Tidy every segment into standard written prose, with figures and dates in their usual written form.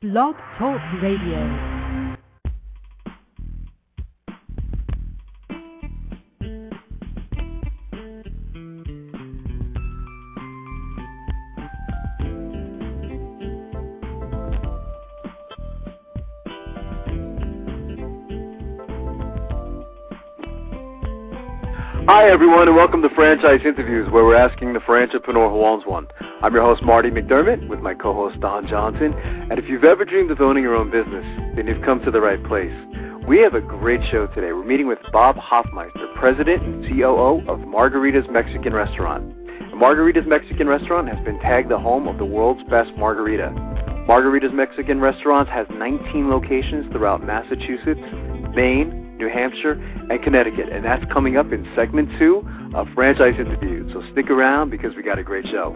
Blog Talk Radio. Hi, everyone, and welcome to Franchise Interviews, where we're asking the franchipreneur who owns one. I'm your host, Marty McDermott, with my co-host, Don Johnson. And if you've ever dreamed of owning your own business, then you've come to the right place. We have a great show today. We're meeting with Bob Hoffmeister, President and COO of Margarita's Mexican Restaurant. And Margarita's Mexican Restaurant has been tagged the home of the world's best margarita. Margarita's Mexican Restaurant has 19 locations throughout Massachusetts, Maine, New Hampshire, and Connecticut, and that's coming up in segment 2 of Franchise Interviews. So stick around because we got a great show.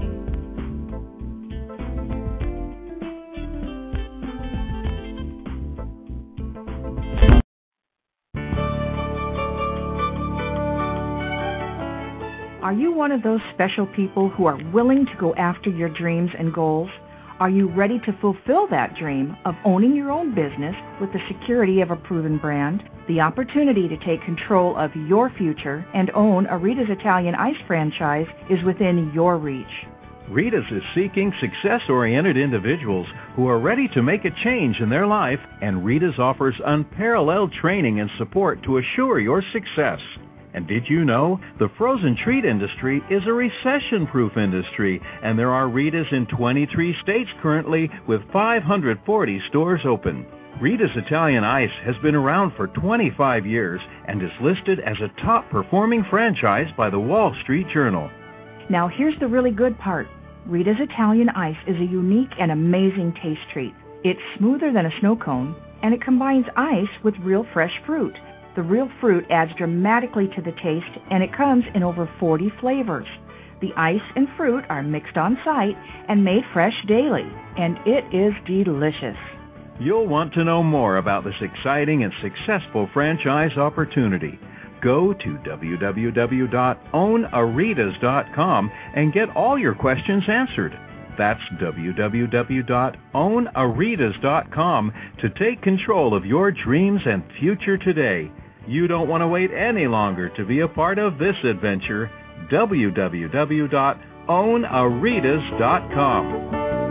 Are you one of those special people who are willing to go after your dreams and goals? Are you ready to fulfill that dream of owning your own business with the security of a proven brand? The opportunity to take control of your future and own a Rita's Italian Ice franchise is within your reach. Rita's is seeking success-oriented individuals who are ready to make a change in their life, and Rita's offers unparalleled training and support to assure your success. And did you know the frozen treat industry is a recession-proof industry, and there are Rita's in 23 states currently with 540 stores open. Rita's Italian Ice has been around for 25 years and is listed as a top-performing franchise by the Wall Street Journal. Now here's the really good part. Rita's Italian Ice is a unique and amazing taste treat. It's smoother than a snow cone, and it combines ice with real fresh fruit. The real fruit adds dramatically to the taste, and it comes in over 40 flavors. The ice and fruit are mixed on site and made fresh daily, and it is delicious. You'll want to know more about this exciting and successful franchise opportunity. Go to www.ownaritas.com and get all your questions answered. That's www.ownaritas.com to take control of your dreams and future today. You don't want to wait any longer to be a part of this adventure. www.ownaritas.com.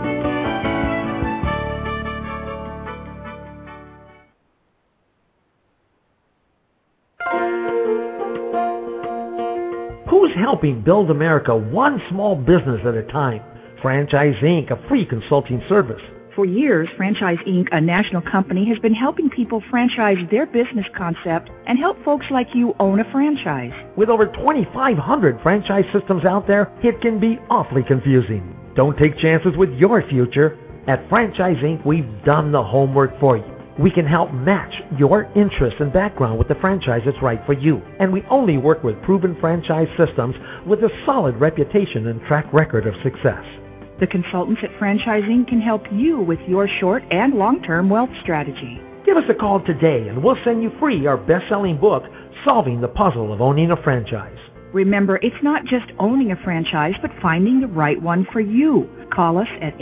Who's helping build America one small business at a time? Franchise Inc., a free consulting service. For years, Franchise Inc., a national company, has been helping people franchise their business concept and help folks like you own a franchise. With over 2,500 franchise systems out there, it can be awfully confusing. Don't take chances with your future. At Franchise Inc., we've done the homework for you. We can help match your interest and background with the franchise that's right for you. And we only work with proven franchise systems with a solid reputation and track record of success. The consultants at Franchise Inc. can help you with your short and long-term wealth strategy. Give us a call today and we'll send you free our best-selling book, Solving the Puzzle of Owning a Franchise. Remember, it's not just owning a franchise, but finding the right one for you. Call us at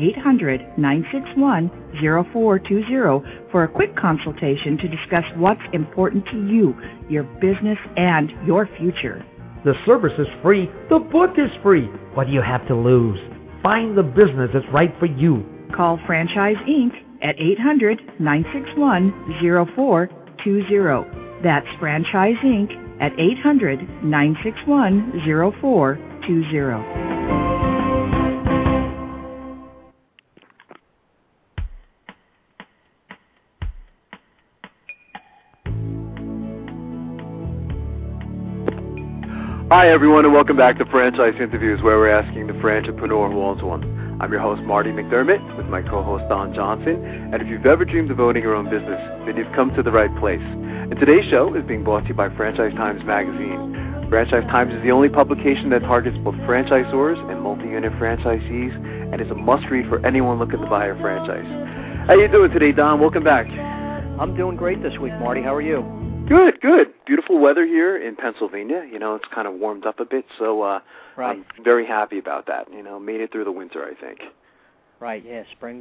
800-961-0420 for a quick consultation to discuss what's important to you, your business, and your future. The service is free. The book is free. What do you have to lose? Find the business that's right for you. Call Franchise Inc. at 800-961-0420. That's Franchise Inc. at 800-961-0420. Hi, everyone, and welcome back to Franchise Interviews, where we're asking the franchipreneur who owns one. I'm your host, Marty McDermott, with my co-host, Don Johnson. And if you've ever dreamed of owning your own business, then you've come to the right place. And today's show is being brought to you by Franchise Times Magazine. Franchise Times is the only publication that targets both franchisors and multi-unit franchisees, and is a must-read for anyone looking to buy a franchise. How you doing today, Don? Welcome back. I'm doing great this week, Marty. How are you? Good, good. Beautiful weather here in Pennsylvania. You know, it's kind of warmed up a bit, so right. I'm very happy about that. You know, made it through the winter, I think. Right, yeah, spring's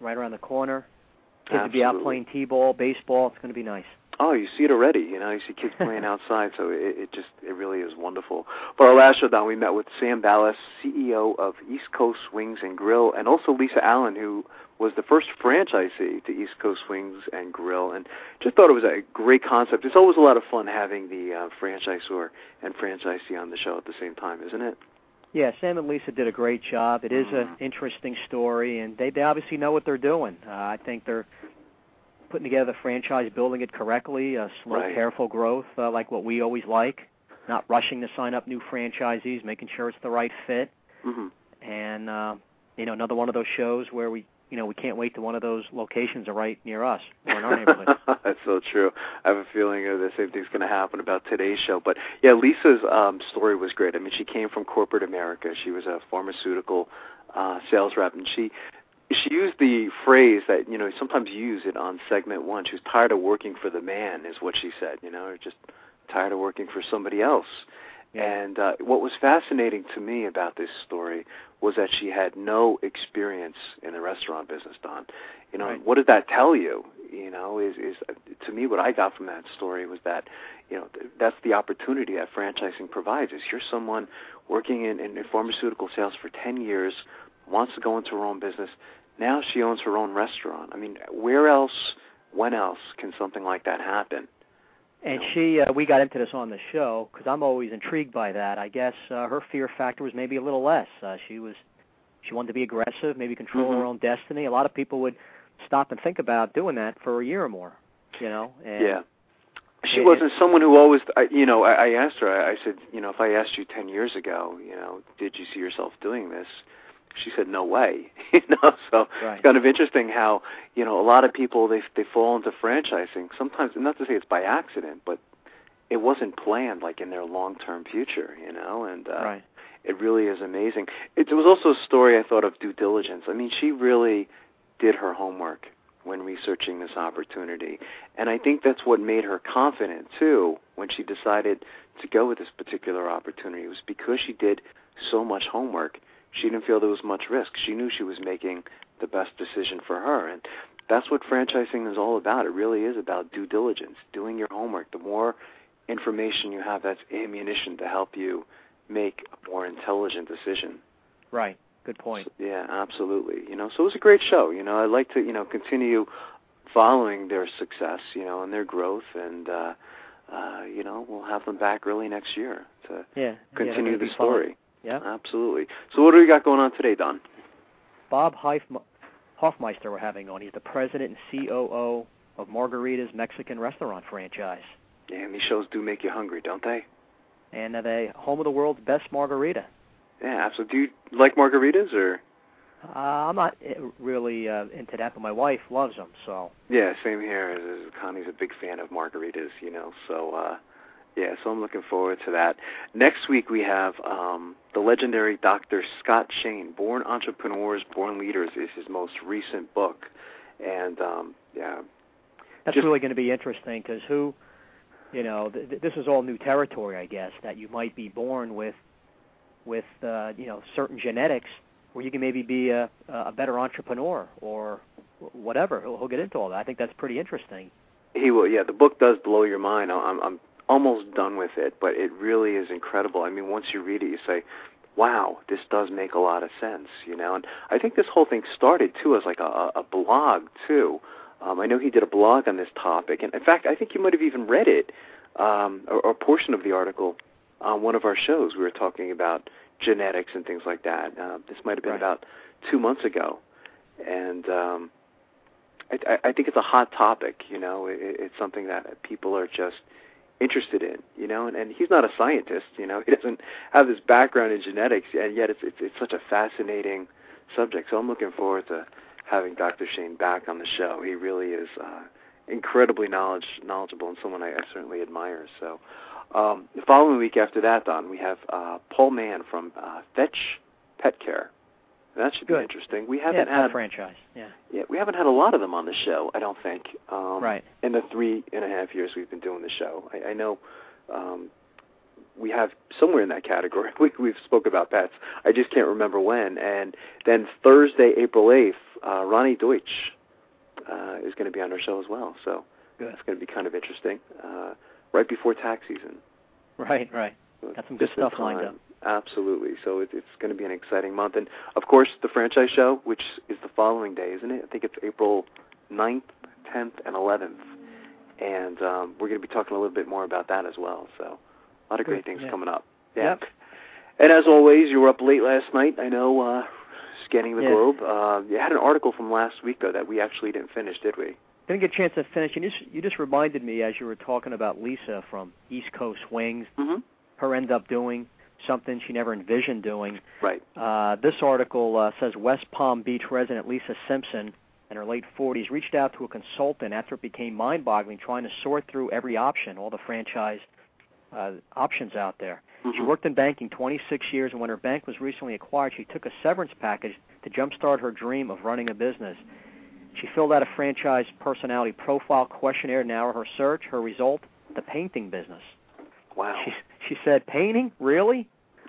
right around the corner. Kids will be out playing t-ball, baseball. It's going to be nice. Oh, you see it already. You know, you see kids playing outside, so it really is wonderful. For our last show, Don, we met with Sam Ballas, CEO of East Coast Wings and Grill, and also Lisa Allen, who was the first franchisee to East Coast Wings and Grill, and just thought it was a great concept. It's always a lot of fun having the franchisor and franchisee on the show at the same time, isn't it? Yeah, Sam and Lisa did a great job. It is an interesting story, and they obviously know what they're doing. I think they're putting together the franchise, building it correctly, slow, careful growth, like what we always like, not rushing to sign up new franchisees, making sure it's the right fit. Mm-hmm. And, another one of those shows where we can't wait till one of those locations are right near us or in our neighborhood. That's so true. I have a feeling the same thing's going to happen about today's show. But, yeah, Lisa's story was great. I mean, she came from corporate America. She was a pharmaceutical sales rep, and she used the phrase that, sometimes you use it on segment one. She was tired of working for the man, is what she said, or just tired of working for somebody else. Yeah. And what was fascinating to me about this story was that she had no experience in the restaurant business, Don. What did that tell you? Is to me what I got from that story was that, that's the opportunity that franchising provides. Is you're someone working in pharmaceutical sales for 10 years, wants to go into her own business. Now she owns her own restaurant. I mean, where else, when else can something like that happen? And we got into this on the show because I'm always intrigued by that. I guess her fear factor was maybe a little less. She wanted to be aggressive, maybe control her own destiny. A lot of people would stop and think about doing that for a year or more, And yeah. She wasn't someone who always, I asked her, I said, if I asked you 10 years ago, did you see yourself doing this? She said, no way. So It's kind of interesting how, a lot of people, they fall into franchising. Sometimes, not to say it's by accident, but it wasn't planned like in their long-term future, and it really is amazing. It was also a story, I thought, of due diligence. I mean, she really did her homework when researching this opportunity. And I think that's what made her confident, too, when she decided to go with this particular opportunity. It was because she did so much homework. She didn't feel there was much risk. She knew she was making the best decision for her. And that's what franchising is all about. It really is about due diligence, doing your homework. The more information you have, that's ammunition to help you make a more intelligent decision. Right. Good point. So, yeah, absolutely. So it was a great show. I'd like to, continue following their success, and their growth, and, we'll have them back early next year to continue the story. Yeah, absolutely. So what do we got going on today, Don? Bob Hoffmeister we're having on. He's the president and COO of Margarita's Mexican restaurant franchise. Yeah, and these shows do make you hungry, don't they? And they're home of the world's best margarita. Yeah, absolutely. Do you like margaritas, or? I'm not really into that, but my wife loves them, so. Yeah, same here. Connie's a big fan of margaritas, so... Yeah, so I'm looking forward to that. Next week we have the legendary Dr. Scott Shane, Born Entrepreneurs, Born Leaders is his most recent book. And, That's really going to be interesting because this is all new territory, I guess, that you might be born with certain genetics where you can maybe be a better entrepreneur or whatever. He'll get into all that. I think that's pretty interesting. He will, yeah. The book does blow your mind. I'm almost done with it, but it really is incredible. I mean, once you read it, you say, wow, this does make a lot of sense, And I think this whole thing started, too, as like a blog, too. I know he did a blog on this topic, and in fact, I think you might have even read it, or a portion of the article on one of our shows. We were talking about genetics and things like that. This might have been about 2 months ago, and I think it's a hot topic, It's something that people are just interested in, and he's not a scientist, he doesn't have this background in genetics, and yet it's such a fascinating subject. So I'm looking forward to having Dr. Shane back on the show. He really is incredibly knowledgeable and someone I certainly admire. So the following week after that, Don, we have Paul Mann from Fetch Pet Care. That should be interesting. We haven't had a franchise. Yeah, we haven't had a lot of them on the show, I don't think. In the 3.5 years we've been doing the show, I know we have somewhere in that category. We've spoke about pets. I just can't remember when. And then Thursday, April 8th, Ronnie Deutsch is going to be on our show as well. So good. It's going to be kind of interesting. Right before tax season. Right. So got some good stuff lined up. Absolutely. So it's going to be an exciting month. And, of course, the franchise show, which is the following day, isn't it? I think it's April 9th, 10th, and 11th. And we're going to be talking a little bit more about that as well. So a lot of great things coming up. Yeah. Yep. And as always, you were up late last night, I know, scanning the globe. You had an article from last week, though, that we actually didn't finish, did we? Didn't get a chance to finish. You just reminded me as you were talking about Lisa from East Coast Wings. Mm-hmm. Her end up doing something she never envisioned doing. Right. This article says West Palm Beach resident Lisa Simpson, in her late 40s, reached out to a consultant after it became mind-boggling trying to sort through every option, all the franchise options out there. Mm-hmm. She worked in banking 26 years, and when her bank was recently acquired, she took a severance package to jumpstart her dream of running a business. She filled out a franchise personality profile questionnaire. Now her search, her result, the painting business. Wow. She said, painting? Really?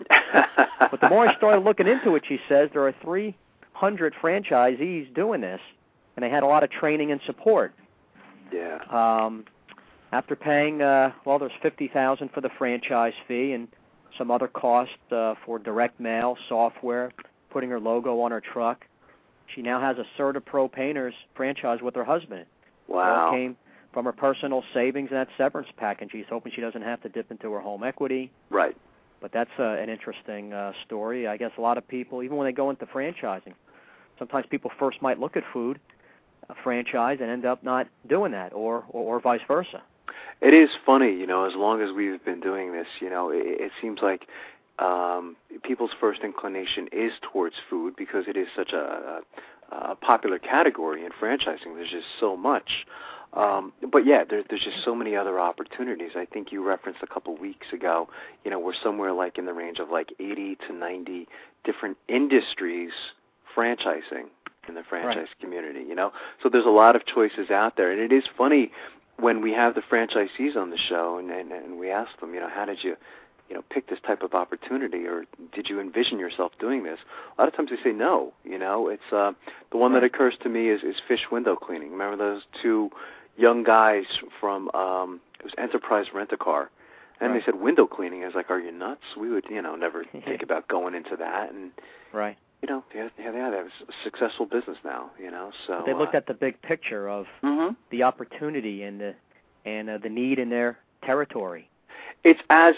But the more I started looking into it, she says, there are 300 franchisees doing this, and they had a lot of training and support. Yeah. After paying, there's $50,000 for the franchise fee and some other costs for direct mail, software, putting her logo on her truck. She now has a CertaPro Painters franchise with her husband. Wow. It all came from her personal savings and that severance package. She's hoping she doesn't have to dip into her home equity. Right. But that's an interesting story. I guess a lot of people, even when they go into franchising, sometimes people first might look at food, a franchise, and end up not doing that, or vice versa. It is funny, as long as we've been doing this, it seems like people's first inclination is towards food because it is such a popular category in franchising. There's just so much. But yeah, there's just so many other opportunities. I think you referenced a couple weeks ago, we're somewhere like in the range of like 80 to 90 different industries franchising in the franchise community, So there's a lot of choices out there. And it is funny when we have the franchisees on the show and we ask them, how did you pick this type of opportunity, or did you envision yourself doing this? A lot of times they say no. It's the one that occurs to me is Fish Window Cleaning. Remember those two young guys from it was Enterprise Rent-A-Car, and they said window cleaning. I was like, are you nuts? We would never think about going into that. And they have a successful business now. So but they looked at the big picture of the opportunity and the need in their territory. It's as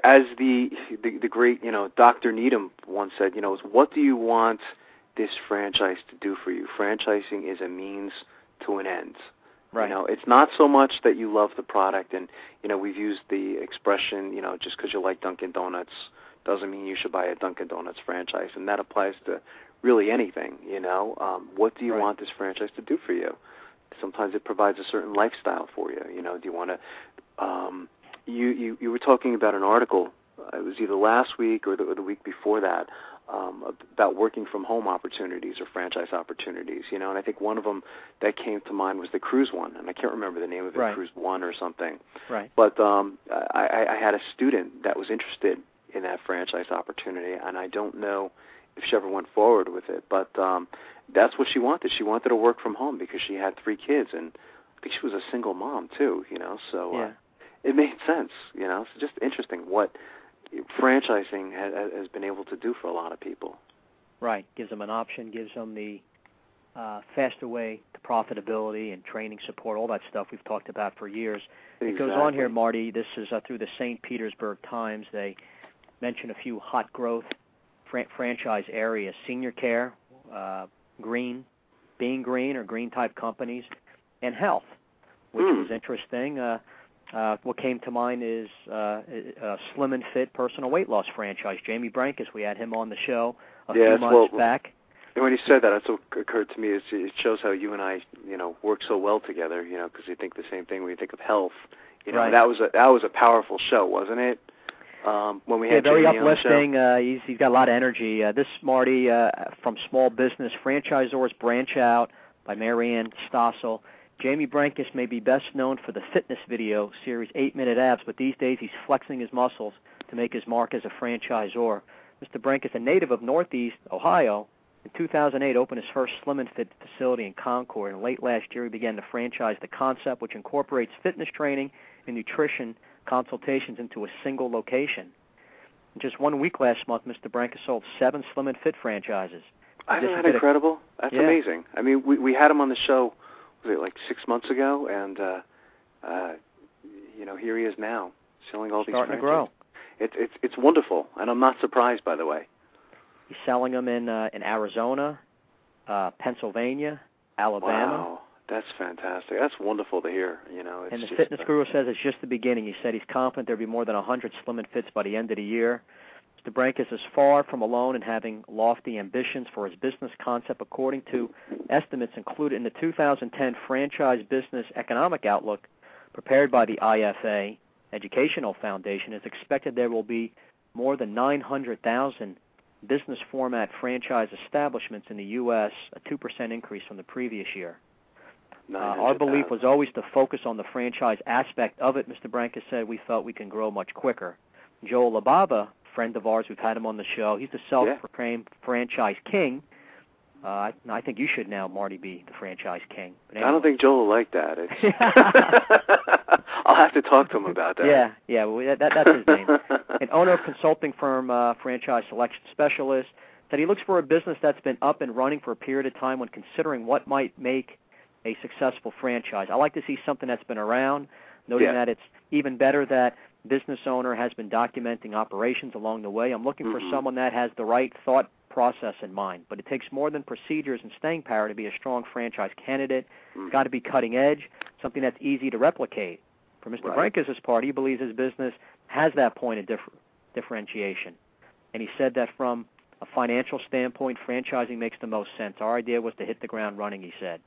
the great Dr. Needham once said, is what do you want this franchise to do for you? Franchising is a means to an end. Right. It's not so much that you love the product, and we've used the expression, just because you like Dunkin' Donuts doesn't mean you should buy a Dunkin' Donuts franchise, and that applies to really anything. What do you want this franchise to do for you? Sometimes it provides a certain lifestyle for you. Do you want to? You were talking about an article. It was either last week or the week before that about working from home opportunities or franchise opportunities. And I think one of them that came to mind was the cruise one, and I can't remember the name of it, Cruise One or something. Right. But I had a student that was interested in that franchise opportunity, and I don't know if she ever went forward with it. But that's what she wanted. She wanted to work from home because she had 3 kids, and I think she was a single mom too. So. It made sense, It's just interesting what franchising has been able to do for a lot of people. Right. Gives them an option, gives them the faster way to profitability and training support, all that stuff we've talked about for years. Exactly. It goes on here, Marty. This is through the St. Petersburg Times. They mention a few hot growth franchise areas, senior care, green, being green or green-type companies, and health, which was interesting. What came to mind is Slim and Fit personal weight loss franchise. Jamie Brankus, we had him on the show a few months back. And when you said that, it occurred to me. It shows how you and I, work so well together. Because you think the same thing when you think of health. That was a powerful show, wasn't it? When we had very Jamie uplifting. On the show. He's got a lot of energy. This Marty from Small Business Franchisors Branch Out by Marianne Stossel. Jamie Brankus may be best known for the fitness video series 8-Minute Abs, but these days he's flexing his muscles to make his mark as a franchisor. Mr. Brankus, a native of Northeast Ohio, In 2008, opened his first Slim & Fit facility in Concord, and late last year he began to franchise the concept, which incorporates fitness training and nutrition consultations into a single location. In just 1 week last month, Mr. Branca sold 7 Slim & Fit franchises. Isn't that incredible? That's amazing. I mean, we had him on the show, was it like 6 months ago, and here he is now, selling all these franchises. Starting to grow. It's wonderful, and I'm not surprised, by the way. He's selling them in Arizona, Pennsylvania, Alabama. Wow, that's fantastic. That's wonderful to hear. And the fitness guru says it's just the beginning. He said he's confident there'll be more than 100 Slim & Fits by the end of the year. Mr. Branca is far from alone in having lofty ambitions for his business concept. According to estimates included in the 2010 Franchise Business Economic Outlook prepared by the IFA Educational Foundation, it's expected there will be more than 900,000 business format franchise establishments in the U.S., a 2% increase from the previous year. Our belief was always to focus on the franchise aspect of it. Mr. Branca said we felt we can grow much quicker. Joe LaBava, friend of ours, we've had him on the show, he's the self-proclaimed franchise king. I think you should now, Marty, be the franchise king. But anyway. I don't think Joe will like that. I'll have to talk to him about that. Yeah, well, that's his name. An owner of consulting firm, Franchise Selection Specialist, said he looks for a business that's been up and running for a period of time when considering what might make a successful franchise. I like to see something that's been around, noting that it's even better that business owner has been documenting operations along the way. I'm looking for someone that has the right thought process in mind, but it takes more than procedures and staying power to be a strong franchise candidate. It's got to be cutting edge, something that's easy to replicate. For Mr. Branca's part, he believes his business has that point of differentiation. And he said that from a financial standpoint, franchising makes the most sense. Our idea was to hit the ground running, he said.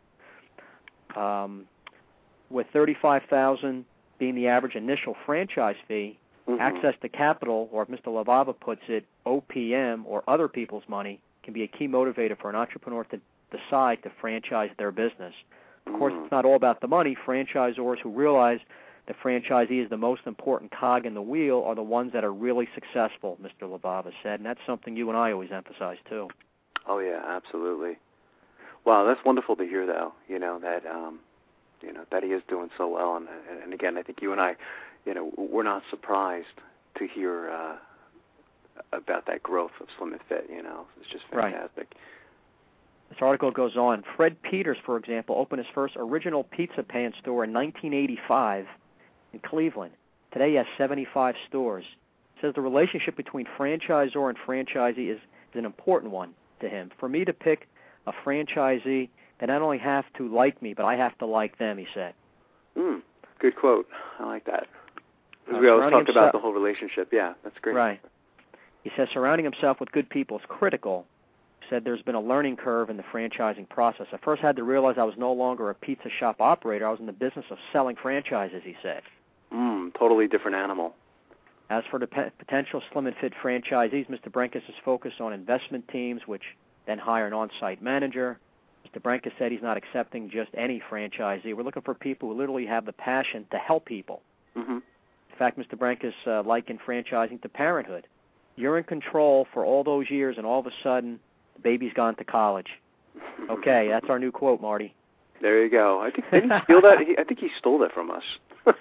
With $35,000 being the average initial franchise fee, access to capital, or if Mr. LaBava puts it, OPM, or other people's money, can be a key motivator for an entrepreneur to decide to franchise their business. Of course, it's not all about the money. Franchisors who realize the franchisee is the most important cog in the wheel are the ones that are really successful, Mr. LaBava said, and that's something you and I always emphasize, too. Oh, yeah, absolutely. Wow, that's wonderful to hear, though, that he is doing so well. And again, I think you and I, we're not surprised to hear about that growth of Slim & Fit, It's just fantastic. Right. This article goes on. Fred Peters, for example, opened his first original pizza pan store in 1985 in Cleveland. Today he has 75 stores. He says the relationship between franchisor and franchisee is an important one to him. For me to pick a franchisee, they not only have to like me, but I have to like them, he said. Good quote. I like that. We always talk about the whole relationship. Yeah, that's great. Right. He says surrounding himself with good people is critical. He said there's been a learning curve in the franchising process. I first had to realize I was no longer a pizza shop operator. I was in the business of selling franchises, he said. Totally different animal. As for the potential Slim & Fit franchisees, Mr. Branca is focused on investment teams, which then hire an on-site manager. Mr. Branca said he's not accepting just any franchisee. We're looking for people who literally have the passion to help people. In fact, Mr. Branca is likened franchising to parenthood. You're in control for all those years, and all of a sudden, the baby's gone to college. Okay, that's our new quote, Marty. There you go. I think did he steal that? I think he stole that from us.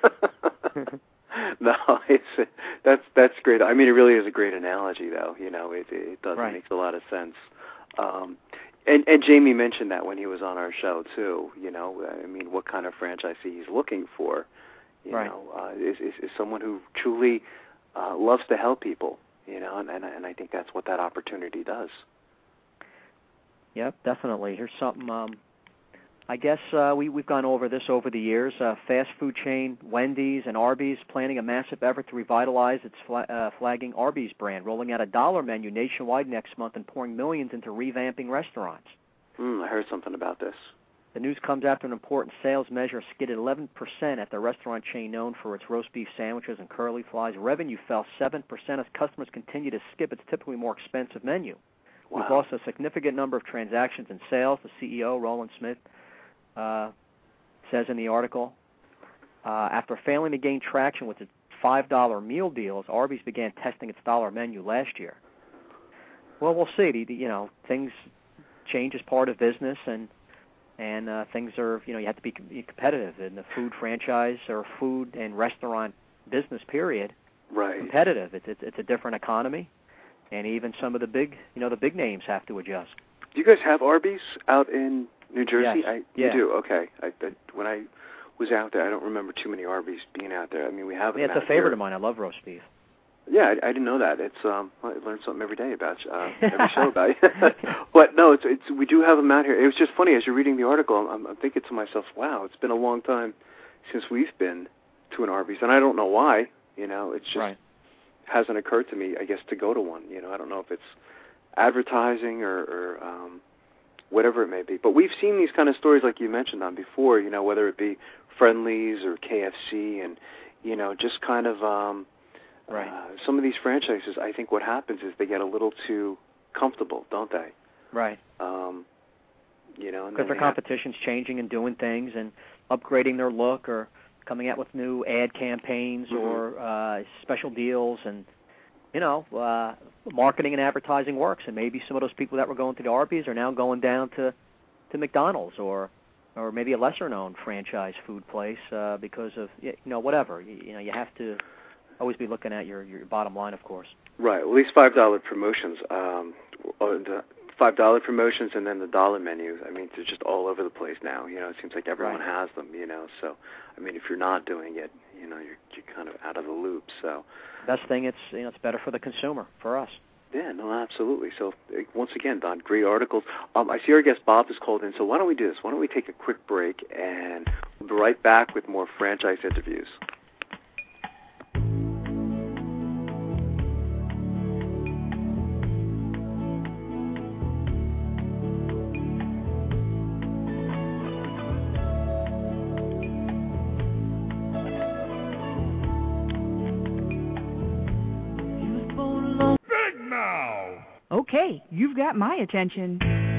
No, that's great. I mean, it really is a great analogy, though. It does makes a lot of sense. And Jamie mentioned that when he was on our show too. I mean, what kind of franchisee he's looking for? You know, is someone who truly loves to help people. And I think that's what that opportunity does. Yep, definitely. Here's something. I guess we've gone over this over the years. Fast food chain Wendy's and Arby's planning a massive effort to revitalize its flagging Arby's brand, rolling out a $1 menu nationwide next month and pouring millions into revamping restaurants. I heard something about this. The news comes after an important sales measure skidded 11% at the restaurant chain known for its roast beef sandwiches and curly fries. Revenue fell 7% as customers continue to skip its typically more expensive menu. Wow. We've lost a significant number of transactions and sales, the CEO, Roland Smith, says in the article. After failing to gain traction with its $5 meal deals, Arby's began testing its $1 menu last year. Well, we'll see. Things change is part of business, and things are, you have to be competitive in the food franchise or food and restaurant business. Period. Right. Competitive. It's a different economy, and even some of the big names have to adjust. Do you guys have Arby's out in New Jersey? Yes. You do. Okay. When I was out there, I don't remember too many Arby's being out there. I mean, we have them. Yeah, it's a favorite of mine. I love roast beef. Yeah, I didn't know that. It's I learn something every day about every show about you. But no, it's we do have them out here. It was just funny as you're reading the article. I'm thinking to myself, wow, it's been a long time since we've been to an Arby's, and I don't know why. It's just hasn't occurred to me, I guess, to go to one. I don't know if it's advertising or whatever it may be. But we've seen these kind of stories like you mentioned on before. Whether it be Friendly's or KFC, and just kind of. Some of these franchises, I think what happens is they get a little too comfortable, don't they? Right. Because their competition's changing and doing things and upgrading their look or coming out with new ad campaigns or special deals, and marketing and advertising works. And maybe some of those people that were going to the Arby's are now going down to McDonald's or maybe a lesser-known franchise food place because of whatever. You have to always be looking at your bottom line, of course. Right. Well, these $5 promotions, the $5 promotions, and then the dollar menus. I mean, they're just all over the place now. It seems like everyone has them. So, I mean, if you're not doing it, you're kind of out of the loop. So, best thing, it's better for the consumer, for us. Yeah, no, absolutely. So, once again, Don, great articles. I see our guest Bob is called in. So, why don't we do this? Why don't we take a quick break, and we'll be right back with more franchise interviews. Okay, you've got my attention.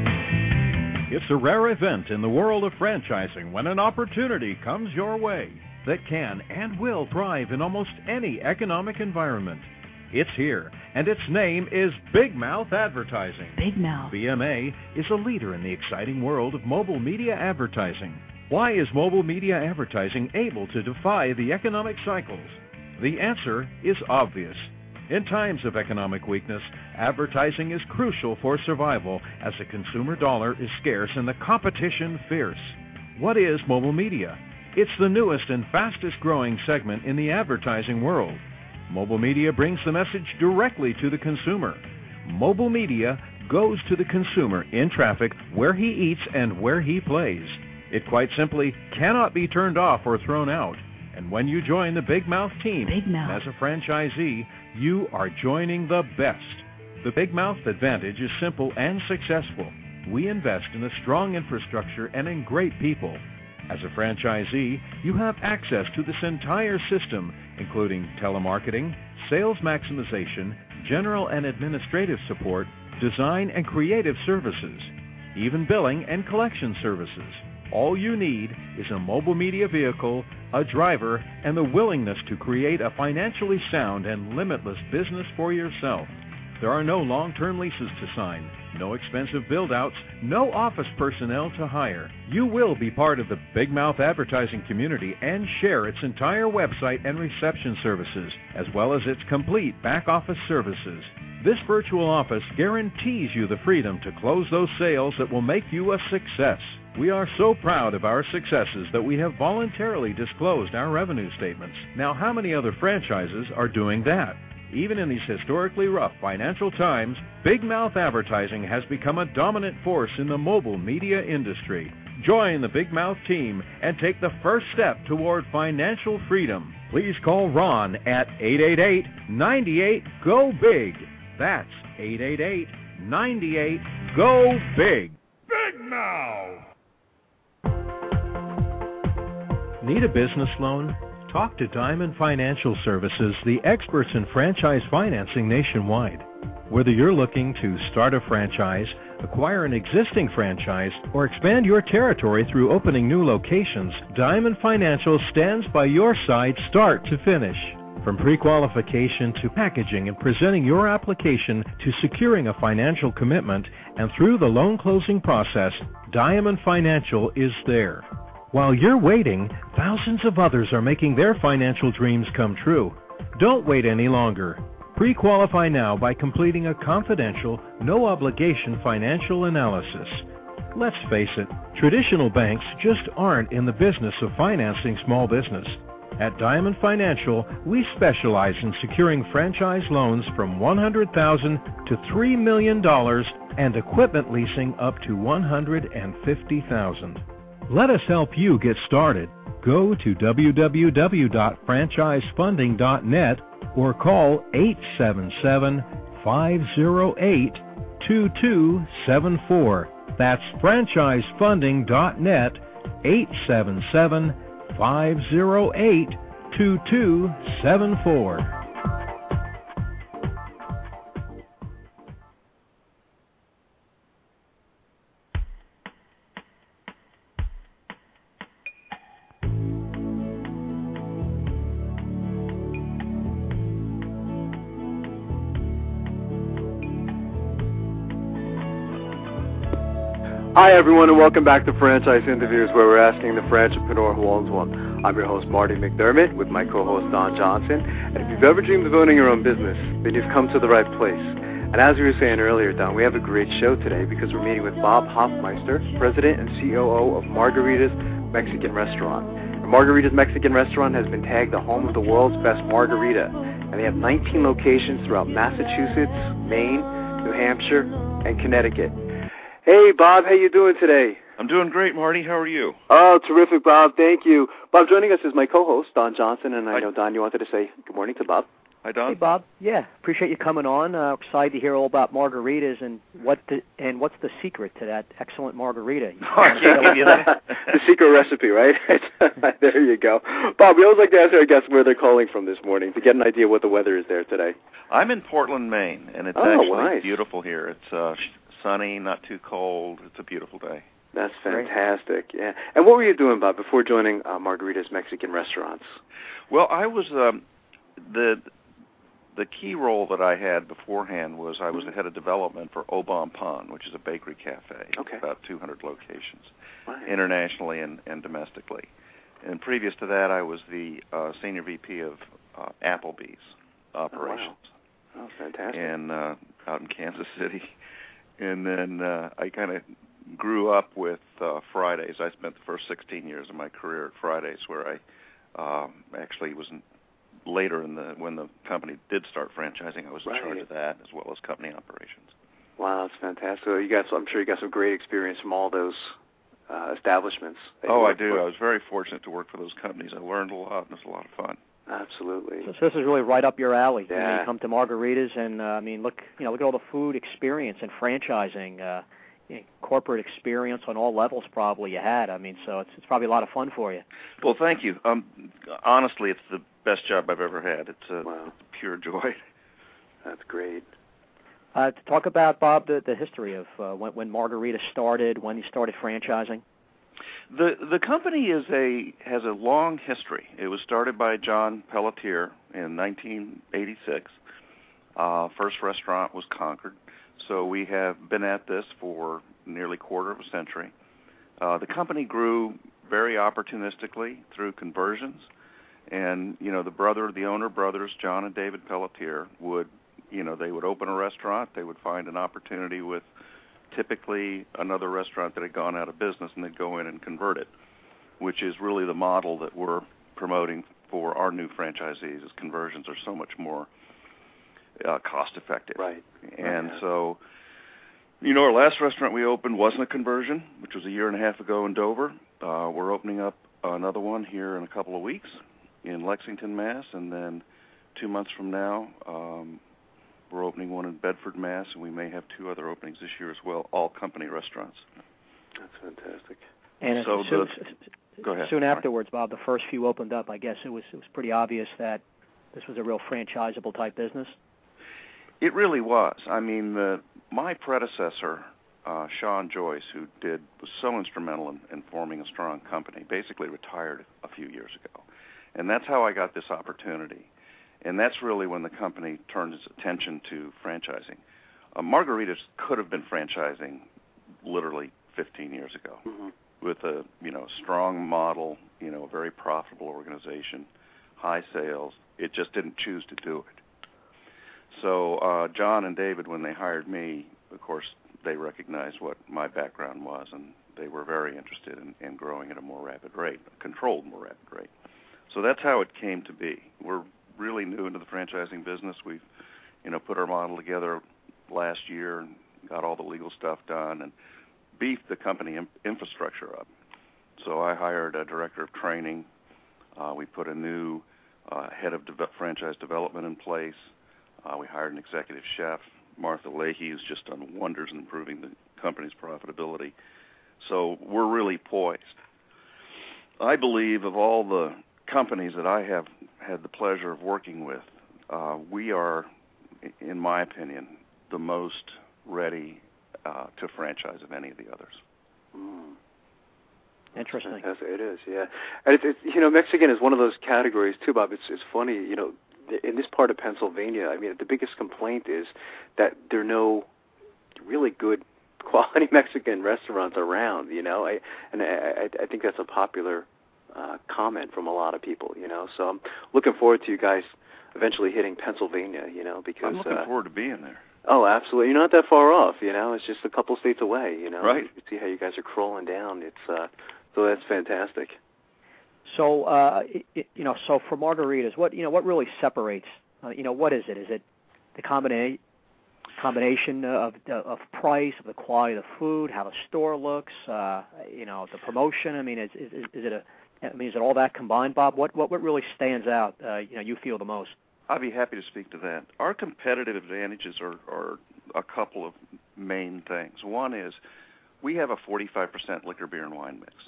It's a rare event in the world of franchising when an opportunity comes your way that can and will thrive in almost any economic environment. It's here, and its name is Big Mouth Advertising. Big Mouth. BMA is a leader in the exciting world of mobile media advertising. Why is mobile media advertising able to defy the economic cycles? The answer is obvious. In times of economic weakness, advertising is crucial for survival as the consumer dollar is scarce and the competition fierce. What is mobile media? It's the newest and fastest growing segment in the advertising world. Mobile media brings the message directly to the consumer. Mobile media goes to the consumer in traffic where he eats and where he plays. It quite simply cannot be turned off or thrown out. And when you join the Big Mouth team as a franchisee, you are joining the best. The Big Mouth advantage is simple and successful. We invest in a strong infrastructure and in great people. As a franchisee, you have access to this entire system, including telemarketing, sales maximization, general and administrative support, design and creative services, even billing and collection services. All you need is a mobile media vehicle, a driver, and the willingness to create a financially sound and limitless business for yourself. There are no long-term leases to sign, no expensive build-outs, no office personnel to hire. You will be part of the Big Mouth advertising community and share its entire website and reception services, as well as its complete back-office services. This virtual office guarantees you the freedom to close those sales that will make you a success. We are so proud of our successes that we have voluntarily disclosed our revenue statements. Now, how many other franchises are doing that? Even in these historically rough financial times, Big Mouth Advertising has become a dominant force in the mobile media industry. Join the Big Mouth team and take the first step toward financial freedom. Please call Ron at 888-98-GO-BIG. That's 888-98-GO-BIG. Big Mouth! Need a business loan? Talk to Diamond Financial Services, the experts in franchise financing nationwide. Whether you're looking to start a franchise, acquire an existing franchise, or expand your territory through opening new locations, Diamond Financial stands by your side start to finish. From pre-qualification to packaging and presenting your application to securing a financial commitment and through the loan closing process, Diamond Financial is there. While you're waiting, thousands of others are making their financial dreams come true. Don't wait any longer. Pre-qualify now by completing a confidential, no-obligation financial analysis. Let's face it, traditional banks just aren't in the business of financing small business. At Diamond Financial, we specialize in securing franchise loans from $100,000 to $3 million and equipment leasing up to $150,000. Let us help you get started. Go to www.franchisefunding.net or call 877-508-2274. That's franchisefunding.net, 877-508-2274. Hi, everyone, and welcome back to Franchise Interviews, where we're asking the Franchipreneur who owns one. I'm your host, Marty McDermott, with my co-host, Don Johnson. And if you've ever dreamed of owning your own business, then you've come to the right place. And as we were saying earlier, Don, we have a great show today because we're meeting with Bob Hoffmeister, President and COO of Margarita's Mexican Restaurant. And Margarita's Mexican Restaurant has been tagged the home of the world's best margarita. And they have 19 locations throughout Massachusetts, Maine, New Hampshire, and Connecticut. Hey, Bob, how you doing today? I'm doing great, Marty. How are you? Oh, terrific, Bob. Thank you. Bob, joining us is my co-host, Don Johnson, and I know, Don, you wanted to say good morning to Bob. Hi, Don. Hey, Bob. Yeah, appreciate you coming on. Excited to hear all about margaritas and what's the secret to that excellent margarita. I can't give you that. The secret recipe, right? There you go. Bob, we always like to ask our guests where they're calling from this morning to get an idea what the weather is there today. I'm in Portland, Maine, and it's nice. beautiful here. It's sunny, not too cold. It's a beautiful day. That's fantastic. Yeah. And what were you doing, Bob, before joining Margarita's Mexican Restaurants? Well, I was the key role that I had beforehand was I was the head of development for Au Bon Pain, which is a bakery cafe. Okay. About 200 locations, right, internationally and domestically. And previous to that, I was the senior VP of Applebee's operations. Oh, wow. Oh, fantastic. And out in Kansas City. And then I kind of grew up with Fridays. I spent the first 16 years of my career at Fridays, where I actually was later when the company did start franchising. I was in charge of that as well as company operations. Wow, that's fantastic. So I'm sure you got some great experience from all those establishments. Oh, I do. I was very fortunate to work for those companies. I learned a lot, and it was a lot of fun. Absolutely. So this is really right up your alley. Yeah. You come to Margaritas, and look at all the food experience and franchising, corporate experience on all levels. Probably you had. So it's probably a lot of fun for you. Well, thank you. Honestly, it's the best job I've ever had. It's a pure joy. That's great. To talk about, Bob, the history of when Margarita started, when you started franchising. The company has a long history. It was started by John Pelletier in 1986. First restaurant was Concord. So we have been at this for nearly a quarter of a century. The company grew very opportunistically through conversions. And, the owner brothers, John and David Pelletier, they would open a restaurant. They would find an opportunity with typically another restaurant that had gone out of business, and they'd go in and convert it, which is really the model that we're promoting for our new franchisees, as conversions are so much more cost-effective. Right. And so, our last restaurant we opened wasn't a conversion, which was a year and a half ago in Dover. We're opening up another one here in a couple of weeks in Lexington, Mass., and then 2 months from now, we're opening one in Bedford, Mass., and we may have 2 other openings this year as well, all company restaurants. That's fantastic. And so go ahead. Soon afterwards, Bob, the first few opened up. I guess it was pretty obvious that this was a real franchisable type business. It really was. My predecessor, Sean Joyce, who was so instrumental in forming a strong company, basically retired a few years ago. And that's how I got this opportunity. And that's really when the company turned its attention to franchising. Margaritas could have been franchising literally 15 years ago with a strong model, a very profitable organization, high sales. It just didn't choose to do it. So John and David, when they hired me, of course, they recognized what my background was, and they were very interested in growing at a more rapid rate, a controlled, more rapid rate. So that's how it came to be. We're really new into the franchising business. We've, put our model together last year and got all the legal stuff done and beefed the company infrastructure up. So I hired a director of training. We put a new head of franchise development in place. We hired an executive chef. Martha Leahy has just done wonders in improving the company's profitability. So we're really poised. I believe of all the companies that I have had the pleasure of working with, we are, in my opinion, the most ready to franchise of any of the others. Interesting. It is, yeah. And it's Mexican is one of those categories too, Bob. It's funny, in this part of Pennsylvania, I mean, the biggest complaint is that there are no really good quality Mexican restaurants around. I think that's a popular comment from a lot of people. So I'm looking forward to you guys eventually hitting Pennsylvania. Because I'm looking forward to being there. Oh, absolutely. You're not that far off. It's just a couple states away. Right. You see how you guys are crawling down. It's so that's fantastic. So, so for margaritas, what really separates? What is it? Is it the combination of price, of the quality of the food, how the store looks, the promotion? I mean, is it all that combined, Bob? What really stands out? You feel the most? I'd be happy to speak to that. Our competitive advantages are a couple of main things. One is we have a 45% liquor, beer, and wine mix.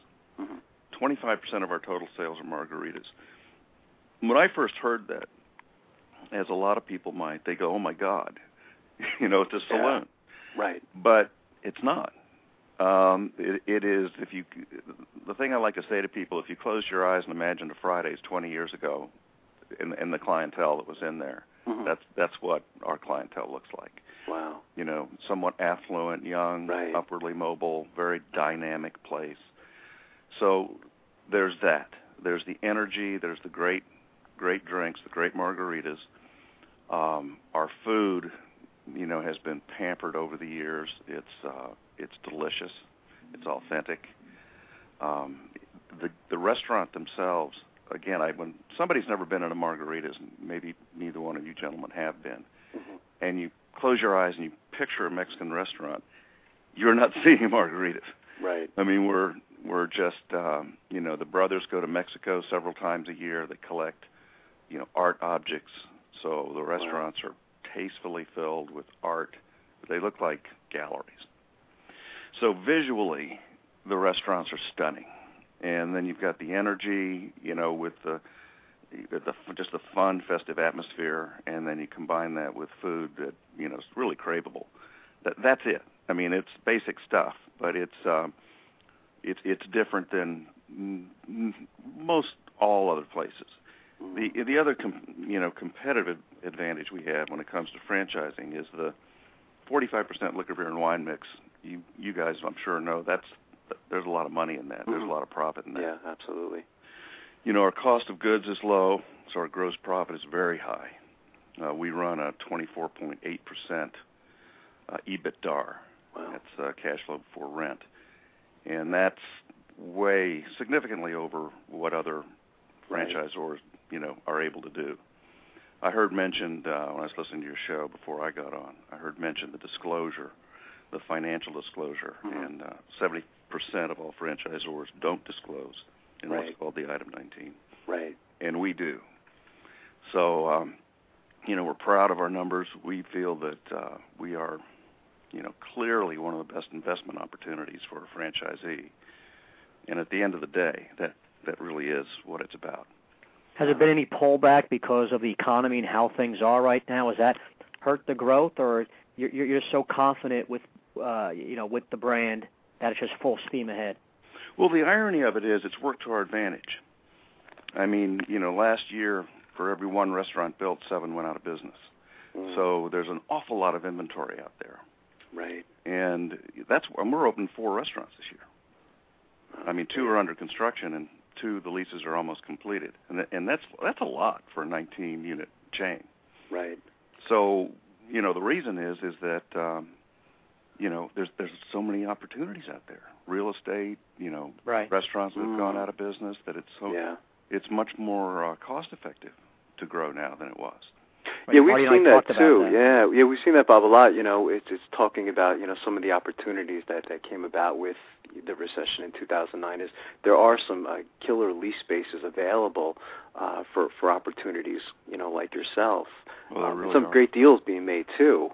25% of our total sales are margaritas. When I first heard that, as a lot of people might, they go, "Oh my God, it's a saloon." Yeah. Right. But it's not. It is. The thing I like to say to people, if you close your eyes and imagine the Fridays 20 years ago, and the clientele that was in there, that's what our clientele looks like. Wow. Somewhat affluent, young, right. upwardly mobile, very dynamic place. So there's that. There's the energy. There's the great drinks, the great margaritas. Our food, has been pampered over the years. It's delicious. It's authentic. The restaurant themselves, again, when somebody's never been in a margaritas, and maybe neither one of you gentlemen have been, and you close your eyes and you picture a Mexican restaurant, you're not seeing margaritas. Right. I mean, we're just, the brothers go to Mexico several times a year. They collect, art objects. So the restaurants are tastefully filled with art. They look like galleries. So visually, the restaurants are stunning. And then you've got the energy, with just the fun, festive atmosphere, and then you combine that with food that, is really craveable. That's it. I mean, it's basic stuff, but it's different than most all other places. The other competitive advantage we have when it comes to franchising is the 45% liquor, beer, and wine mix. You guys, I'm sure, know there's a lot of money in that. There's a lot of profit in that. Yeah, absolutely. Our cost of goods is low, so our gross profit is very high. We run a 24.8% EBITDAR. Wow. That's cash flow before rent. And that's way significantly over what other franchisors, are able to do. I heard mentioned when I was listening to your show before I got on, I heard mentioned the disclosure, the financial disclosure, and 70% of all franchisors don't disclose in what's called the Item 19. Right. And we do. So, we're proud of our numbers. We feel that we are, clearly one of the best investment opportunities for a franchisee. And at the end of the day, that really is what it's about. Has there been any pullback because of the economy and how things are right now? Has that hurt the growth, or you're so confident with with the brand that it's just full steam ahead? Well, the irony of it is it's worked to our advantage. I mean, last year for every one restaurant built, 7 went out of business. So there's an awful lot of inventory out there. Right. And we're opening 4 restaurants this year. I mean, 2 are under construction, and 2 the leases are almost completed, and that's a lot for a 19-unit chain. Right. So the reason is that there's so many opportunities out there. Real estate, right. Restaurants that have gone out of business. That it's much more cost effective to grow now than it was. Yeah, we've seen that too. Yeah, we've seen that, Bob, a lot. It's talking about some of the opportunities that came about with the recession in 2009. Is there are some killer lease spaces available for opportunities, like yourself. Well, really some great deals being made too,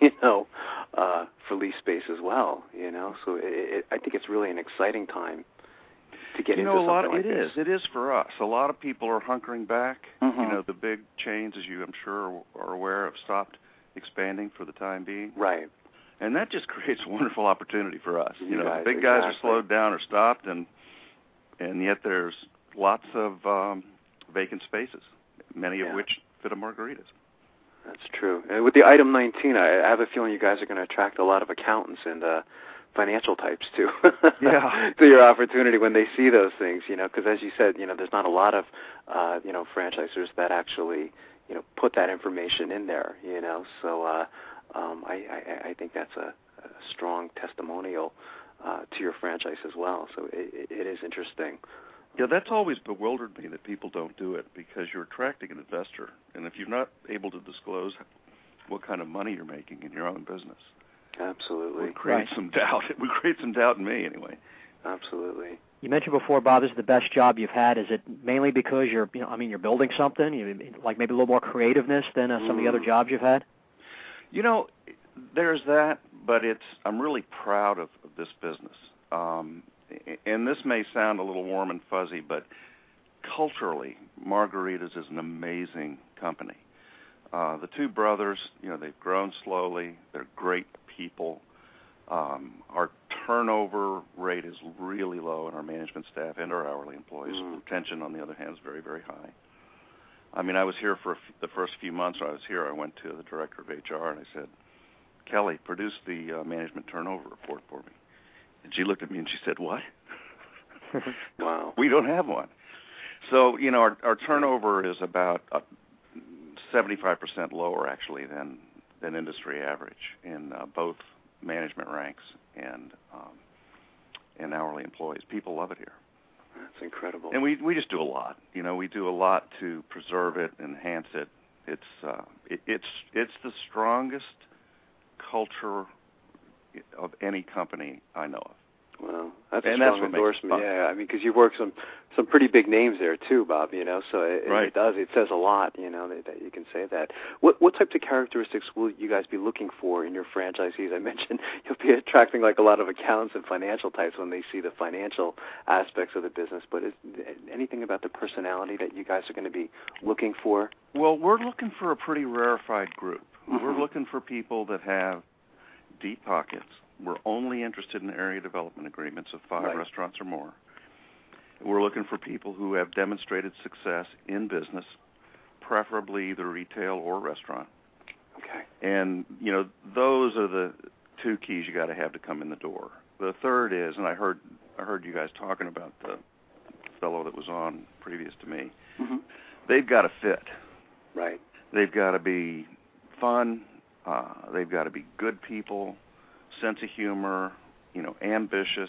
for lease space as well. So I think it's really an exciting time to get into something like this. It is for us. A lot of people are hunkering back. The big chains, as you I'm sure are aware, have stopped expanding for the time being. Right. And that just creates a wonderful opportunity for us. The big guys are slowed down or stopped, and yet there's lots of vacant spaces, many of which fit a Margaritas. That's true. And with the item 19, I have a feeling you guys are going to attract a lot of accountants and financial types too. To your opportunity when they see those things, because as you said, there's not a lot of franchisors that actually put that information in there. So I think that's a strong testimonial to your franchise as well. So it is interesting. Yeah, that's always bewildered me that people don't do it, because you're attracting an investor, and if you're not able to disclose what kind of money you're making in your own business, absolutely, it creates some doubt. It would create some doubt in me, anyway. Absolutely. You mentioned before, Bob, this is the best job you've had. Is it mainly because you're building something, like maybe a little more creativeness than some of the other jobs you've had? There's that, but I'm really proud of this business. And this may sound a little warm and fuzzy, but culturally, Margaritas is an amazing company. The 2 brothers, they've grown slowly. They're great people. Our turnover rate is really low in our management staff and our hourly employees. Retention, on the other hand, is very, very high. I mean, I was here for the first few months I was here. I went to the director of HR and I said, Kelly, produce the management turnover report for me. And she looked at me and she said, what? Wow. We don't have one. So, our turnover is about 75% lower, actually, than industry average in both management ranks and hourly employees. People love it here. That's incredible. And we just do a lot. We do a lot to preserve it, enhance it. It's the strongest culture of any company I know of. Well, that's a strong endorsement. Yeah, I mean, because you've worked some pretty big names there too, Bob. So it says a lot. That you can say that. What types of characteristics will you guys be looking for in your franchisees? I mentioned you'll be attracting like a lot of accountants and financial types when they see the financial aspects of the business. But is anything about the personality that you guys are going to be looking for? Well, we're looking for a pretty rarefied group. We're looking for people that have deep pockets. We're only interested in area development agreements of 5 restaurants or more. We're looking for people who have demonstrated success in business, preferably either retail or restaurant. Okay. And, those are the 2 keys you got to have to come in the door. The third is, and I heard you guys talking about the fellow that was on previous to me, they've got to fit. Right. They've got to be fun. They've got to be good people. Sense of humor, ambitious,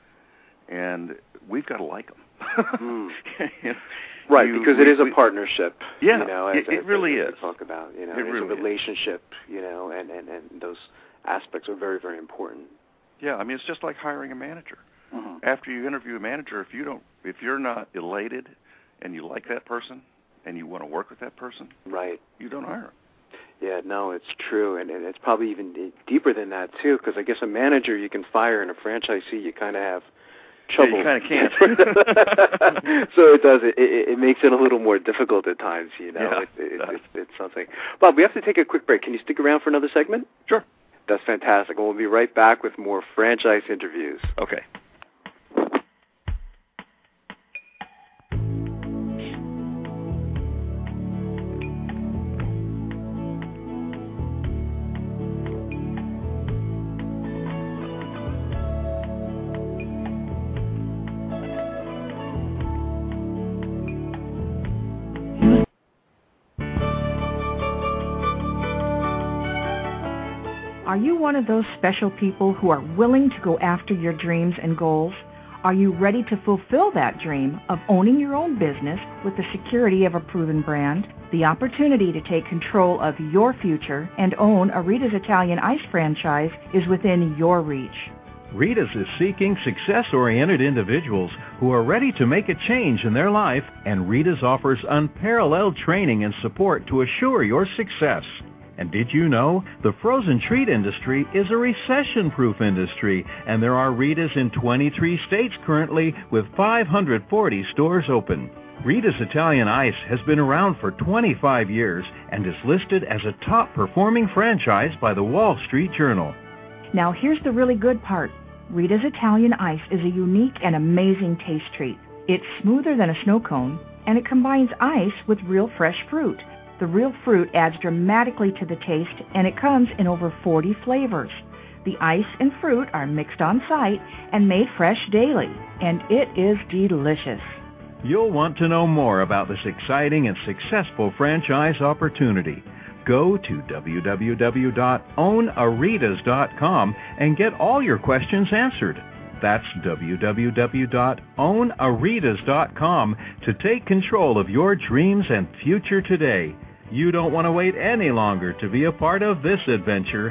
and we've got to like them. Right, because it is a partnership. Yeah, it really is. Talk about, it it's really a relationship, and those aspects are very, very important. Yeah, I mean, it's just like hiring a manager. After you interview a manager, if you're not elated and you like that person and you want to work with that person, right, you don't hire them. Yeah, no, it's true, and it's probably even deeper than that, too, because I guess a manager you can fire and a franchisee you kind of have trouble. Yeah, you kind of can't. So it makes it a little more difficult at times, Yeah. It's something. Bob, we have to take a quick break. Can you stick around for another segment? Sure. That's fantastic. We'll be right back with more franchise interviews. Okay. Are you one of those special people who are willing to go after your dreams and goals? Are you ready to fulfill that dream of owning your own business with the security of a proven brand? The opportunity to take control of your future and own a Rita's Italian Ice franchise is within your reach. Rita's is seeking success-oriented individuals who are ready to make a change in their life, and Rita's offers unparalleled training and support to assure your success. And did you know the frozen treat industry is a recession-proof industry, and there are Rita's in 23 states currently with 540 stores open. Rita's Italian Ice has been around for 25 years and is listed as a top-performing franchise by the Wall Street Journal. Now here's the really good part. Rita's Italian Ice is a unique and amazing taste treat. It's smoother than a snow cone, and it combines ice with real fresh fruit. The real fruit adds dramatically to the taste, and it comes in over 40 flavors. The ice and fruit are mixed on site and made fresh daily, and it is delicious. You'll want to know more about this exciting and successful franchise opportunity. Go to www.ownaritas.com and get all your questions answered. That's www.ownaritas.com to take control of your dreams and future today. You don't want to wait any longer to be a part of this adventure.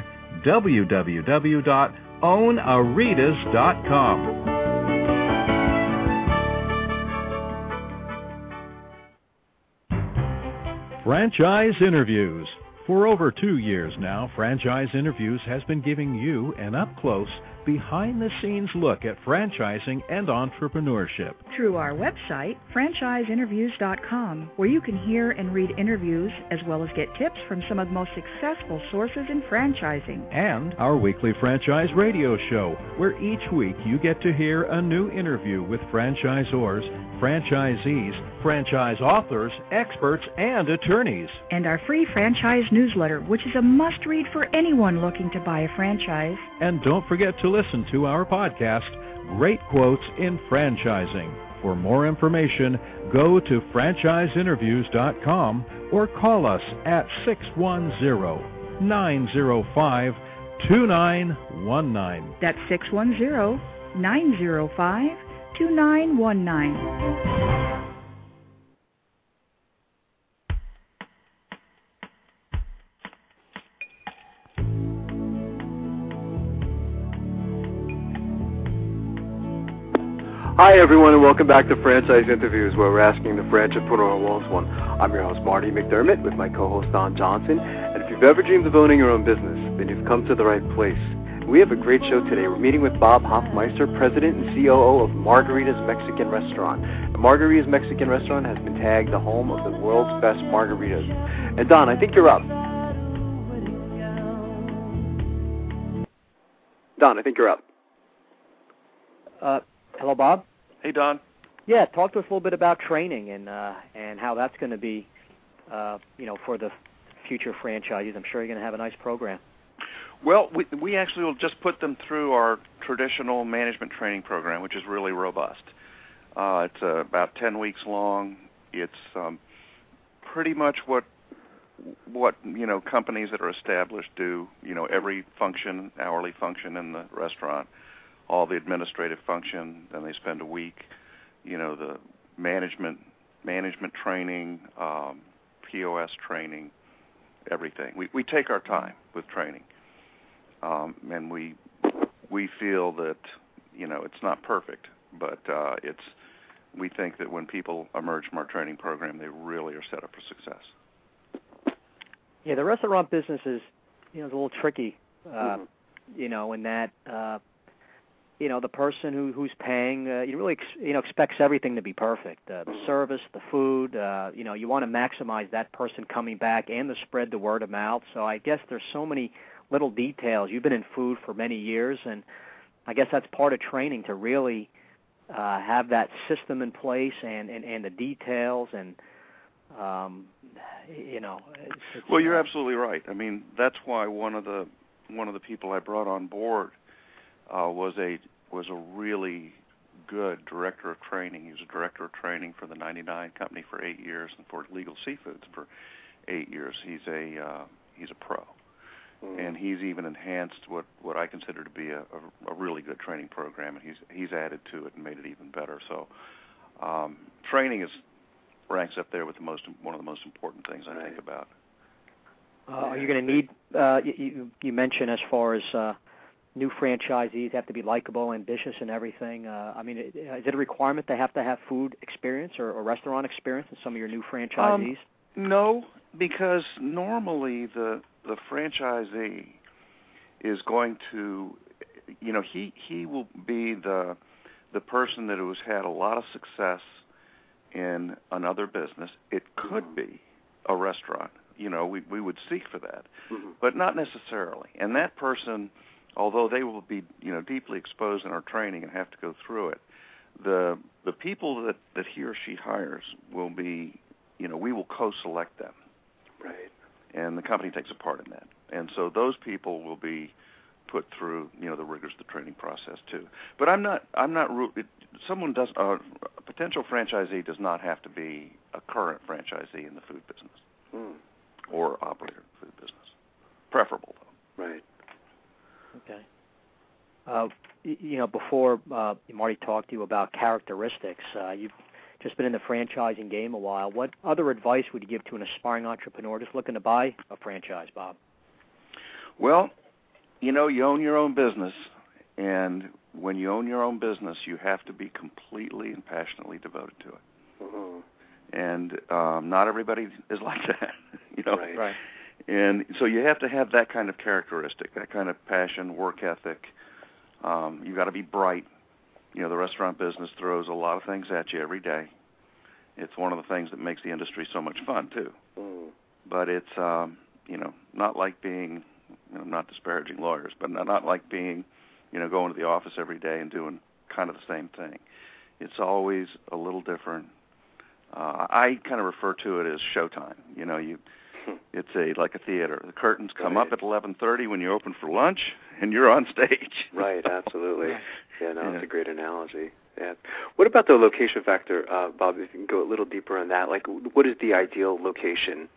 www.ownaritas.com. Franchise Interviews. For over 2 years now, Franchise Interviews has been giving you an up-close, behind-the-scenes look at franchising and entrepreneurship. Through our website, franchiseinterviews.com, where you can hear and read interviews as well as get tips from some of the most successful sources in franchising. And our weekly franchise radio show, where each week you get to hear a new interview with franchisors, franchisees, franchise authors, experts, and attorneys. And our free franchise newsletter, which is a must-read for anyone looking to buy a franchise. And don't forget to listen to our podcast, Great Quotes in Franchising. For more information, go to franchiseinterviews.com or call us at 610-905-2919. That's 610-905-2919. Hi everyone, and welcome back to Franchise Interviews, where we're asking the franchipreneur who owns one. I'm your host Marty McDermott with my co-host Don Johnson, and if you've ever dreamed of owning your own business, then you've come to the right place. We have a great show today. We're meeting with Bob Hoffmeister, President and COO of Margarita's Mexican Restaurant. And Margarita's Mexican Restaurant has been tagged the home of the world's best margaritas. And Don, I think you're up. Don, I think you're up. Hello, Bob. Hey, Don. Yeah, talk to us a little bit about training and how that's going to be, for the future franchisees. I'm sure you're going to have a nice program. Well, we actually will just put them through our traditional management training program, which is really robust. It's about 10 weeks long. It's pretty much what companies that are established do. Every function, hourly function in the restaurant, all the administrative function. Then they spend a week, the management training, POS training, everything. We take our time with training, and we feel that it's not perfect, but we think that when people emerge from our training program, they really are set up for success. Yeah, the restaurant business is a little tricky, in that. The person who's paying, really expects everything to be perfect. The service, the food, you want to maximize that person coming back and to spread the word of mouth. So I guess there's so many little details. You've been in food for many years, and I guess that's part of training, to really have that system in place and the details and, Well, you're absolutely right. I mean, that's why one of the people I brought on board was a really good director of training. He was a director of training for the 99 company for 8 years and for Legal Seafoods for 8 years. He's a pro, and he's even enhanced what I consider to be a really good training program, and he's added to it and made it even better. So training ranks up there with one of the most important things I think about. Are you going to need? You mentioned as far as new franchisees have to be likable, ambitious, and everything. I mean, is it a requirement they have to have food experience or restaurant experience in some of your new franchisees? No, because normally the franchisee is going to, he will be the person that has had a lot of success in another business. It could be a restaurant. We would seek for that, but not necessarily. And that person, although they will be, deeply exposed in our training and have to go through it, the people that he or she hires will be, we will co-select them. Right. And the company takes a part in that. And so those people will be put through, the rigors of the training process too. But a potential franchisee does not have to be a current franchisee in the food business or operator in the food business. Preferable, though. Right. Okay. Before Marty talked to you about characteristics, you've just been in the franchising game a while. What other advice would you give to an aspiring entrepreneur just looking to buy a franchise, Bob? Well, you own your own business, and when you own your own business, you have to be completely and passionately devoted to it. Mm-hmm. And not everybody is like that, Right. And so you have to have that kind of characteristic, that kind of passion, work ethic. You've got to be bright. The restaurant business throws a lot of things at you every day. It's one of the things that makes the industry so much fun, too. Mm. But it's, not like being, not disparaging lawyers, but not like being, going to the office every day and doing kind of the same thing. It's always a little different. I kind of refer to it as showtime. It's like a theater. The curtains come up at 11:30 when you open for lunch, and you're on stage. Right, absolutely. It's a great analogy. Yeah. What about the location factor, Bob? If you can go a little deeper on that, like what is the ideal location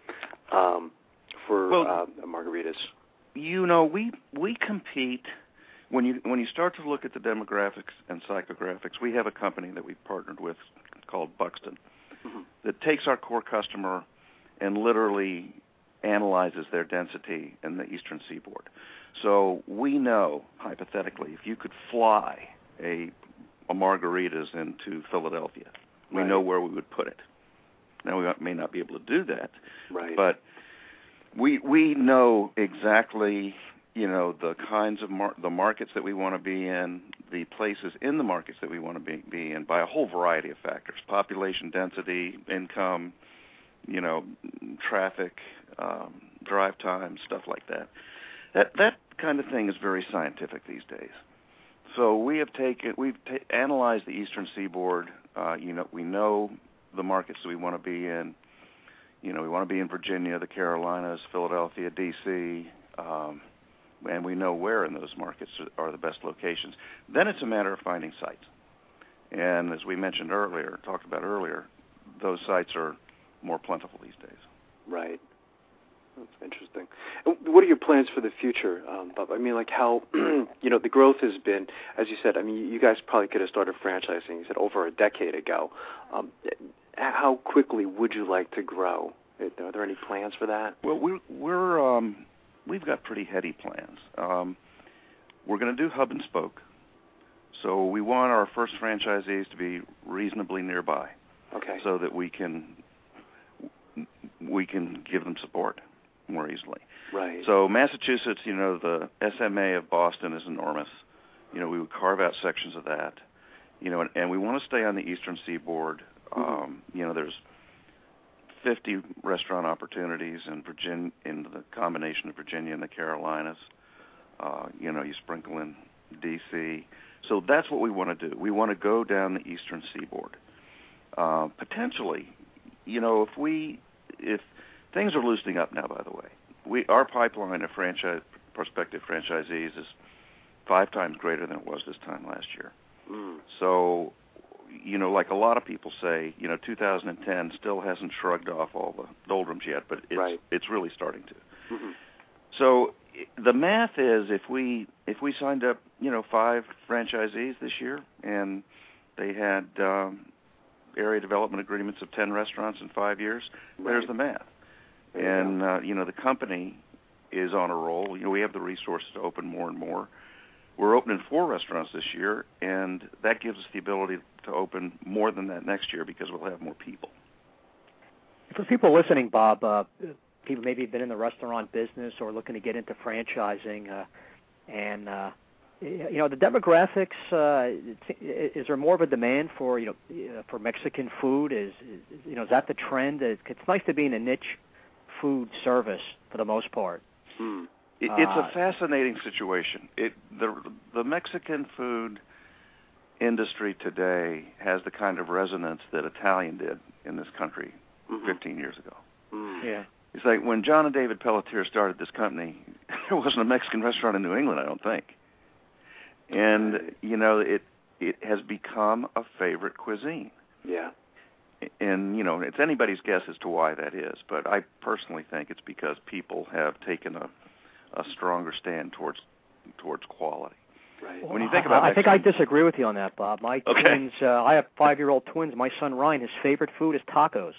for margaritas? We compete. When you start to look at the demographics and psychographics, we have a company that we've partnered with called Buxton that takes our core customer and literally analyzes their density in the Eastern Seaboard. So we know, hypothetically, if you could fly a margaritas into Philadelphia, we know where we would put it. Now, we may not be able to do that, but we know exactly, the kinds of the markets that we want to be in, the places in the markets that we want to be in by a whole variety of factors: population density, income, traffic, drive time, stuff like that. That kind of thing is very scientific these days. So we've analyzed the Eastern Seaboard. We know the markets that we want to be in. We want to be in Virginia, the Carolinas, Philadelphia, D.C., and we know where in those markets are the best locations. Then it's a matter of finding sites. And as we talked about earlier, those sites are more plentiful these days. Right. That's interesting. What are your plans for the future, Bob? I mean, like how, the growth has been, as you said, I mean, you guys probably could have started franchising, you said, over a decade ago. How quickly would you like to grow? Are there any plans for that? Well, we've got pretty heady plans. We're going to do hub and spoke. So we want our first franchisees to be reasonably nearby. Okay. So that we can give them support more easily. Right. So Massachusetts, the SMA of Boston is enormous. We would carve out sections of that. And we want to stay on the Eastern Seaboard. There's 50 restaurant opportunities in the combination of Virginia and the Carolinas. You sprinkle in D.C. So that's what we want to do. We want to go down the Eastern Seaboard. Potentially, if things are loosening up now, by the way, our pipeline of prospective franchisees is 5 times greater than it was this time last year. So, like a lot of people say, 2010 still hasn't shrugged off all the doldrums yet, but it's really starting to. So the math is if we signed up 5 franchisees this year and they had area development agreements of 10 restaurants in 5 years, there's the math. And the company is on a roll. We have the resources to open more and more. We're opening 4 restaurants this year, and that gives us the ability to open more than that next year because we'll have more people. For people listening, Bob, people maybe have been in the restaurant business or looking to get into franchising, and the demographics. Is there more of a demand for for Mexican food? Is that the trend? It's nice to be in a niche food service for the most part. It's a fascinating situation. The Mexican food industry today has the kind of resonance that Italian did in this country 15 years ago. Yeah. It's like when John and David Pelletier started this company, there wasn't a Mexican restaurant in New England, I don't think. And, it has become a favorite cuisine. Yeah. And, it's anybody's guess as to why that is, but I personally think it's because people have taken a stronger stand towards quality. Right. When you think about I think I disagree with you on that, Bob. My twins, I have 5-year-old twins. My son Ryan, his favorite food is tacos.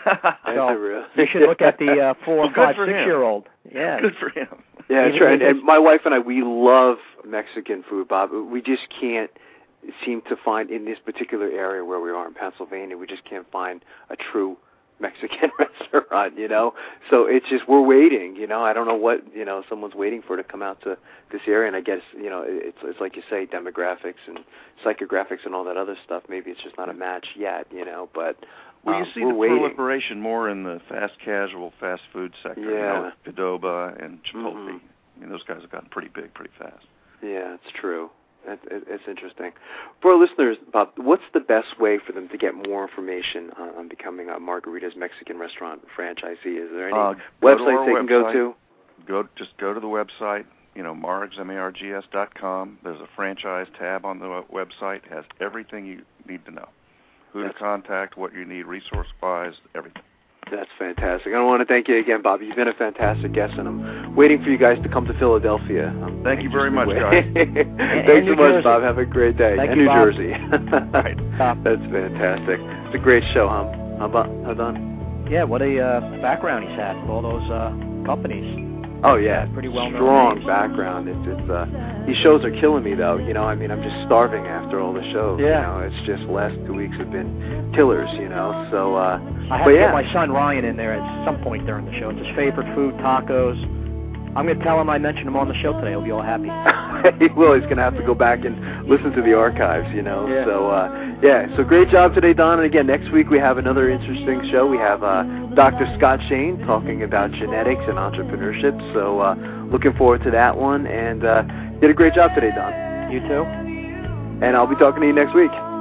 So you should look at the 4, 5, 6-year-old. Yeah. Good for him. Yeah, that's right. And my wife and I, we love Mexican food, Bob. We just can't seem to find in this particular area where we are in Pennsylvania, we just can't find a true Mexican restaurant, So it's just, we're waiting, I don't know what, someone's waiting for to come out to this area, and I guess, it's like you say, demographics and psychographics and all that other stuff. Maybe it's just not a match yet, but well, you see the proliferation more in the fast casual, fast food sector. Yeah. Qdoba and Chipotle. I mean, those guys have gotten pretty big pretty fast. Yeah, it's true. It's interesting. For our listeners, Bob, what's the best way for them to get more information on becoming a Margarita's Mexican restaurant franchisee? Is there any websites they can go to? Just go to the website, Margs, MARGS.com. There's a franchise tab on the website. It has everything you need to know. Who to contact, what you need resource-wise, everything. That's fantastic. I want to thank you again, Bob. You've been a fantastic guest, and I'm waiting for you guys to come to Philadelphia. Thank you very much, guys. Thanks so much, Bob. Have a great day. Thank and you, New Bob. Jersey. Right. That's fantastic. It's a great show, How done? Yeah, what a background he's had with all those companies. Oh, yeah. Pretty well-known strong names. background. These shows are killing me, though. I'm just starving after all the shows. Yeah. It's just last 2 weeks have been killers, So, I have to get my son Ryan in there at some point during the show. It's his favorite food, tacos. I'm going to tell him I mentioned him on the show today. He'll be all happy. He will. He's going to have to go back and listen to the archives, Yeah. So, so great job today, Don. And again, next week we have another interesting show. We have Dr. Scott Shane talking about genetics and entrepreneurship. So, looking forward to that one. And you did a great job today, Don. You too. And I'll be talking to you next week.